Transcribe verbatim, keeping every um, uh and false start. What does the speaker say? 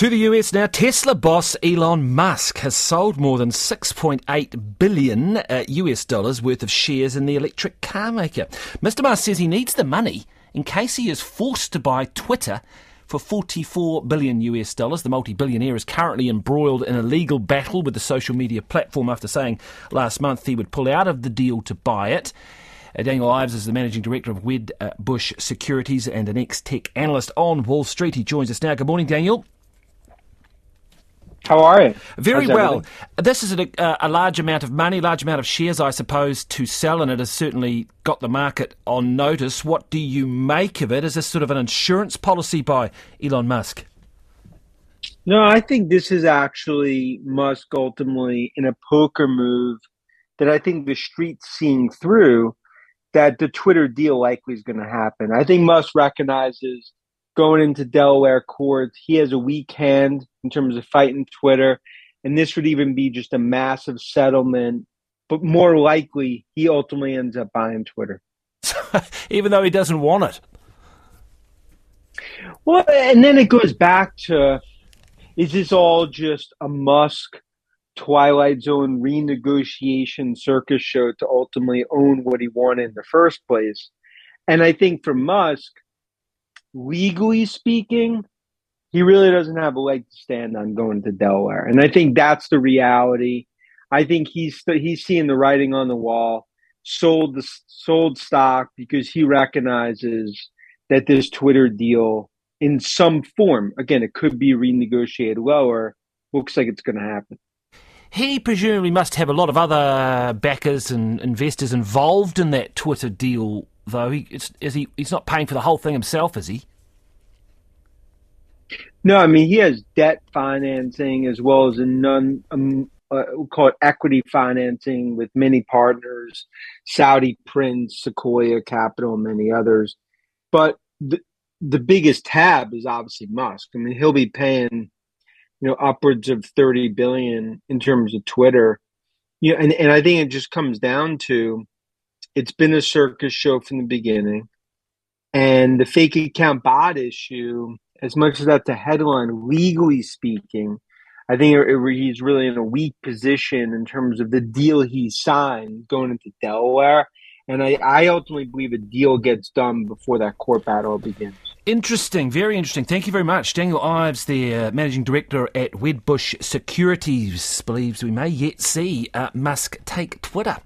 To the U S now, Tesla boss Elon Musk has sold more than six point eight billion uh, U S dollars worth of shares in the electric car maker. Mister Musk says he needs the money in case he is forced to buy Twitter for forty-four billion U S dollars. The multi-billionaire is currently embroiled in a legal battle with the social media platform after saying last month he would pull out of the deal to buy it. Uh, Daniel Ives is the managing director of Wedbush Securities and an ex-tech analyst on Wall Street. He joins us now. Good morning, Daniel. How are you? Very How's well. everything? This is a, a large amount of money, large amount of shares, I suppose, to sell, and it has certainly got the market on notice. What do you make of it? Is this sort of an insurance policy by Elon Musk? No, I think this is actually Musk ultimately in a poker move that I think the street's seeing through, that the Twitter deal likely is going to happen. I think Musk recognizes going into Delaware courts, he has a weak hand in terms of fighting Twitter, and this would even be just a massive settlement. But more likely, he ultimately ends up buying Twitter. Even though he doesn't want it. Well, and then it goes back to, is this all just a Musk Twilight Zone renegotiation circus show to ultimately own what he wanted in the first place? And I think for Musk, legally speaking, he really doesn't have a leg to stand on going to Delaware. And I think that's the reality. I think he's he's seeing the writing on the wall, sold the sold stock because he recognizes that this Twitter deal in some form, again, it could be renegotiated lower, looks like it's going to happen. He presumably must have a lot of other backers and investors involved in that Twitter deal, though. He, it's, is he, he's not paying for the whole thing himself, is he? No, I mean, he has debt financing as well as a non, um, uh, we'll call it equity financing with many partners, Saudi Prince, Sequoia Capital, and many others. But the, the biggest tab is obviously Musk. I mean, he'll be paying, you know, upwards of thirty billion dollars in terms of Twitter. You know, and, and I think it just comes down to, it's been a circus show from the beginning. And the fake account bot issue, as much as that's a headline, legally speaking, I think it, it, he's really in a weak position in terms of the deal he signed going into Delaware. And I, I ultimately believe a deal gets done before that court battle begins. Interesting, very interesting. Thank you very much. Daniel Ives, the uh, managing director at Wedbush Securities, believes we may yet see uh, Musk take Twitter.